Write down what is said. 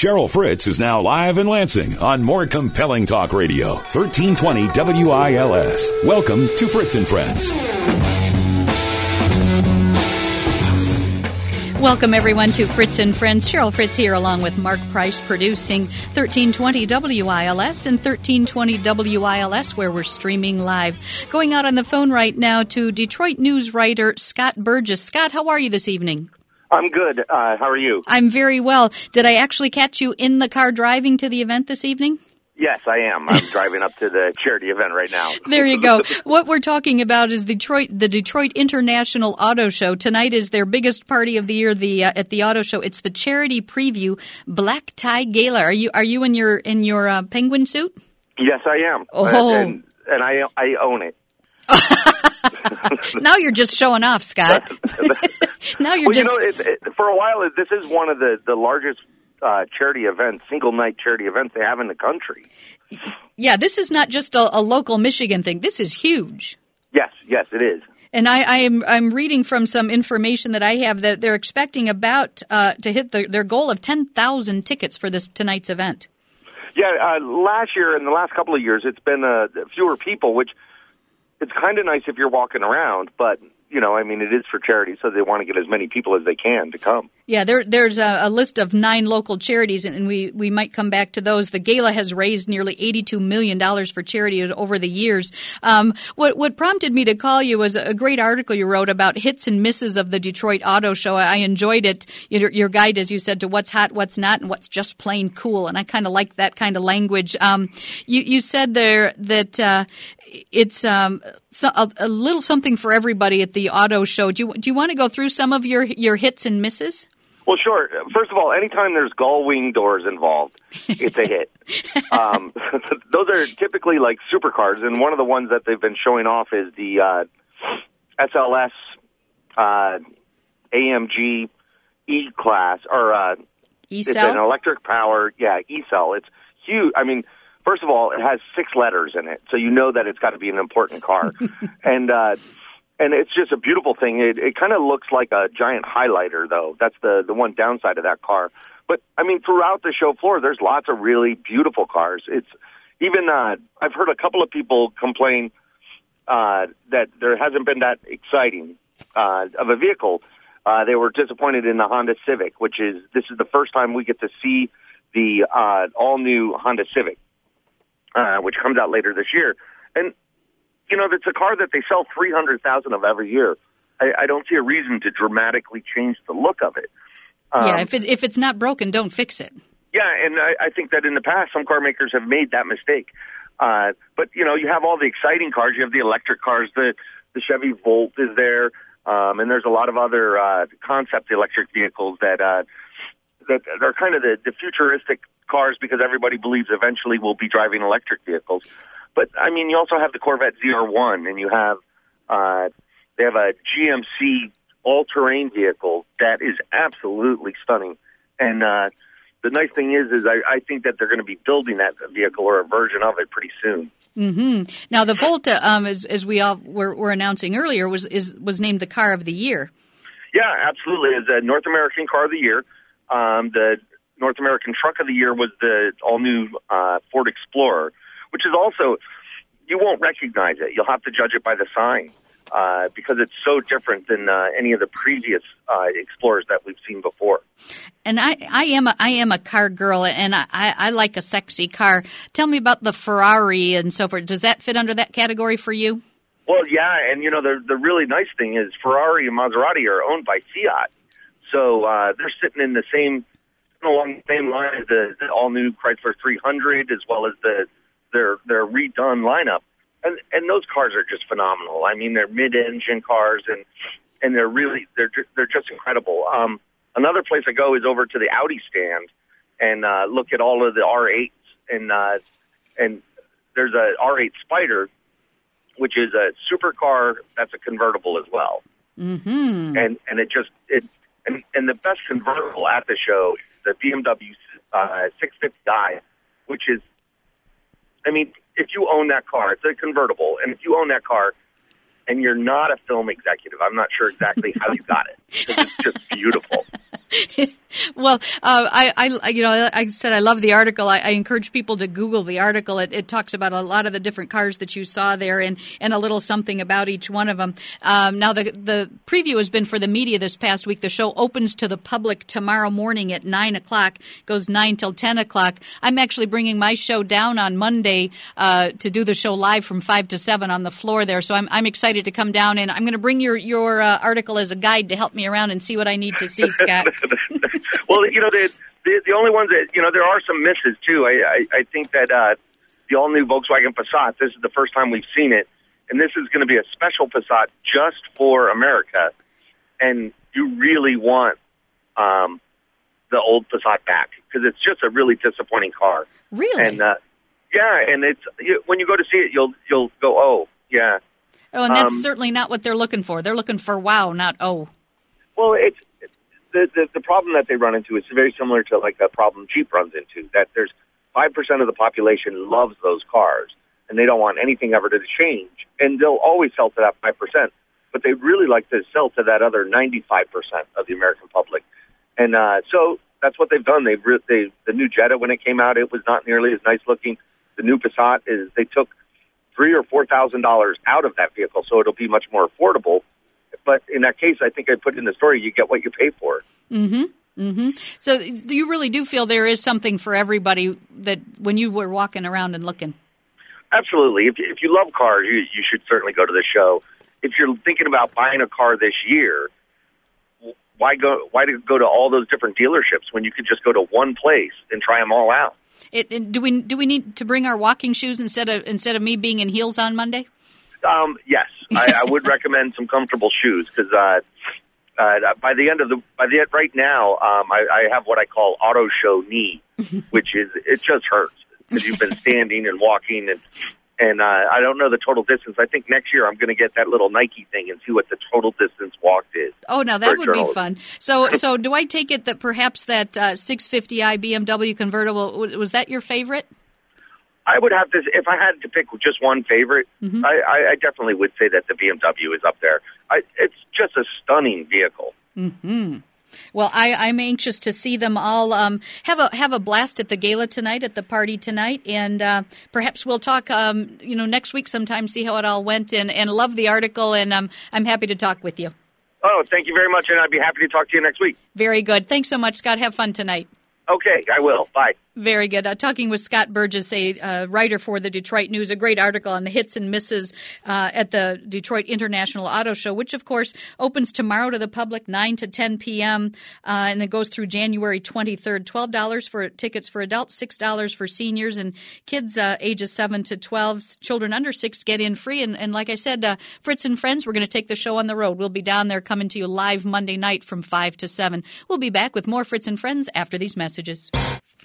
Cheryl Fritz is now live in Lansing on more compelling talk radio, 1320 WILS. Welcome to Fritz and Friends. Welcome, everyone, to Fritz and Friends. Cheryl Fritz here, along with Mark Price, producing 1320 WILS and 1320 WILS, where we're streaming live. Going out on the phone right now to Detroit news writer Scott Burgess. Scott, how are you this evening? I'm good. How are you? I'm very well. Did I actually catch you in the car driving to the event this evening? Yes, I am. I'm driving up to the charity event right now. There you go. What we're talking about is the Detroit International Auto Show. Tonight is their biggest party of the year. At the auto show, it's the charity preview black tie gala. Are you in your penguin suit? Yes, I am. Oh, and I own it. Now you're just showing off, Scott. Now you're for a while, this is one of the largest charity events, single night charity events they have in the country. Yeah, this is not just a local Michigan thing. This is huge. Yes, it is. And I'm reading from some information that I have that they're expecting about to hit their goal of 10,000 tickets for tonight's event. Yeah, last year and the last couple of years, it's been fewer people, which it's kind of nice if you're walking around, but it is for charity, so they want to get as many people as they can to come. Yeah, there's a list of 9 local charities, and we might come back to those. The gala has raised nearly $82 million for charity over the years. What prompted me to call you was a great article you wrote about hits and misses of the Detroit Auto Show. I enjoyed it. Your guide, as you said, to what's hot, what's not, and what's just plain cool, and I kind of like that kind of language. You said there that it's a little something for everybody at the auto show. Do you want to go through some of your hits and misses? Well, sure. First of all, anytime there's gull wing doors involved, it's a hit. Those are typically like supercars, and one of the ones that they've been showing off is the SLS AMG E-Class, or E-Cell? It's an electric power, E-Cell. It's huge. I mean, first of all, it has 6 letters in it, so you know that it's got to be an important car. And it's just a beautiful thing. It kind of looks like a giant highlighter, though. That's the one downside of that car. But, throughout the show floor, there's lots of really beautiful cars. It's even I've heard a couple of people complain that there hasn't been that exciting of a vehicle. They were disappointed in the Honda Civic, this is the first time we get to see the all-new Honda Civic, which comes out later this year. And it's a car that they sell 300,000 of every year. I don't see a reason to dramatically change the look of it. If it's not broken, don't fix it. Yeah, and I think that in the past, some car makers have made that mistake. But, you have all the exciting cars. You have the electric cars. The Chevy Volt is there. And there's a lot of other concept electric vehicles that are kind of the futuristic cars, because everybody believes eventually we'll be driving electric vehicles. But, you also have the Corvette ZR1, and you have they have a GMC all-terrain vehicle that is absolutely stunning. And the nice thing is I think that they're going to be building that vehicle or a version of it pretty soon. Mm-hmm. Now, the Volta, as we all were announcing earlier, was named the Car of the Year. Yeah, absolutely. It's a North American Car of the Year. The North American Truck of the Year was the all-new Ford Explorer, which is also, you won't recognize it. You'll have to judge it by the sign because it's so different than any of the previous Explorers that we've seen before. And I am a car girl, and I like a sexy car. Tell me about the Ferrari and so forth. Does that fit under that category for you? Well, yeah, and the really nice thing is Ferrari and Maserati are owned by Fiat, so they're sitting in along the same line as the all-new Chrysler 300, as well as their redone lineup. And those cars are just phenomenal. They're mid-engine cars, and they're just incredible. Another place I go is over to the Audi stand and look at all of the R8s, and there's a R8 Spider, which is a supercar that's a convertible as well. Mm-hmm. And the best convertible at the show is the BMW 650i, which is, if you own that car, it's a convertible, and if you own that car and you're not a film executive, I'm not sure exactly how you got it, because it's just beautiful. Well, I said I love the article. I encourage people to Google the article. It talks about a lot of the different cars that you saw there and a little something about each one of them. Now, the preview has been for the media this past week. The show opens to the public tomorrow morning at 9 o'clock, goes 9 till 10 o'clock. I'm actually bringing my show down on Monday to do the show live from 5 to 7 on the floor there. So I'm excited to come down, and I'm going to bring your article as a guide to help me around and see what I need to see, Scott. Well, the only ones that, there are some misses, too. I think that the all-new Volkswagen Passat, this is the first time we've seen it, and this is going to be a special Passat just for America, and you really want the old Passat back, because it's just a really disappointing car. Really? And, and when you go to see it, you'll go, oh, yeah. Oh, and that's certainly not what they're looking for. They're looking for wow, not oh. Well, it's the problem that they run into is very similar to like a problem Jeep runs into, that there's 5% of the population loves those cars, and they don't want anything ever to change, and they'll always sell to that 5%, but they really like to sell to that other 95% of the American public. And so that's what they've done. The new Jetta, when it came out, it was not nearly as nice looking. The new Passat they took $3,000 or $4,000 out of that vehicle, so it'll be much more affordable. But in that case, I think I put in the story, you get what you pay for. Mm-hmm. Mm-hmm. So you really do feel there is something for everybody that when you were walking around and looking? Absolutely. If you love cars, you should certainly go to the show. If you're thinking about buying a car this year, why go to all those different dealerships when you could just go to one place and try them all out? Do we need to bring our walking shoes instead of me being in heels on Monday? Yes, I would recommend some comfortable shoes, because right now I have what I call auto show knee, which is it just hurts because you've been standing and walking and I don't know the total distance. I think next year I'm going to get that little Nike thing and see what the total distance walked is. Oh, now that would be fun. So do I take it that perhaps that 650i BMW convertible, was that your favorite? I would have to, if I had to pick just one favorite, mm-hmm. I definitely would say that the BMW is up there. It's just a stunning vehicle. Mm-hmm. Well, I'm anxious to see them all have a blast at the gala tonight, at the party tonight, and perhaps we'll talk next week sometime, see how it all went, and love the article, and I'm happy to talk with you. Oh, thank you very much, and I'd be happy to talk to you next week. Very good. Thanks so much, Scott. Have fun tonight. Okay, I will. Bye. Very good. Talking with Scott Burgess, a writer for the Detroit News, a great article on the hits and misses at the Detroit International Auto Show, which, of course, opens tomorrow to the public, 9 to 10 p.m., and it goes through January 23rd. $12 for tickets for adults, $6 for seniors, and kids ages 7 to 12. Children under 6 get in free. And like I said, Fritz and Friends, we're going to take the show on the road. We'll be down there coming to you live Monday night from 5 to 7. We'll be back with more Fritz and Friends after these messages.